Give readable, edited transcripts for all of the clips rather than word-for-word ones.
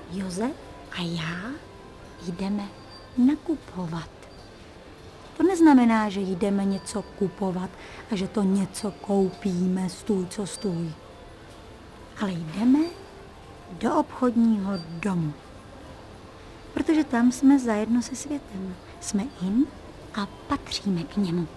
Josef a já jdeme nakupovat. To neznamená, že jdeme něco kupovat a že to něco koupíme, stůj co stůj. Ale jdeme do obchodního domu. Protože tam jsme zajedno se světem. Jsme in a patříme k němu.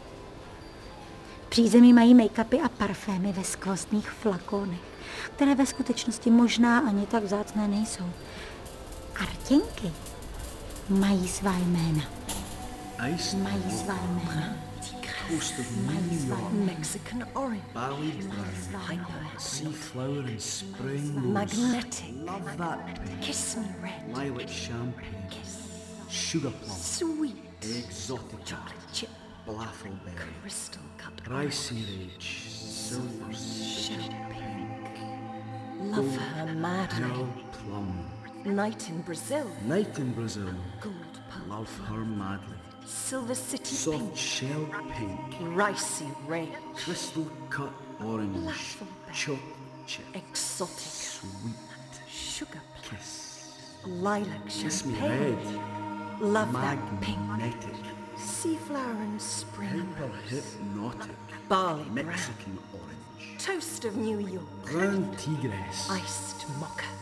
V přízemí mají make-upy a parfémy ve skvostných flakonech, které ve skutečnosti možná ani tak vzácné nejsou. A rtěnky mají svá jména. Mají svá jména. Mají svá jména. Mexican orange. Barley brown. Sea flower and spring. Magnetic. Love that pink. Kiss me red. Lilac champagne. Kiss. Sugar plum. Sweet. Exotic. Chocolate chip. Blaffleberry. Crystal cut. Ricey rage. Silver Pink. Love her madly. pearl plum. Night in Brazil. Night in Brazil. Gold pearl. Love her madly. Silver City Soft pink. shell pink. Ricey rage. Crystal cut orange. Blaffleberry. Chocolate chip. Exotic. Sweet Sugar plum. kiss. Lilac Kiss me champagne. red. Love that pink. Magnetic. Sea flower and spring. Hyper hypnotic. Barley brown. Mexican orange. Toast of New York. Brown tigress. Iced mocha.